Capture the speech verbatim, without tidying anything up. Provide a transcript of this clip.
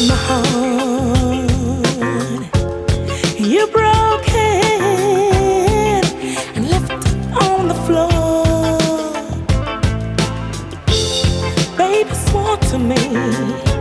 my heart. You broke it and left it on the floor. Baby swore to me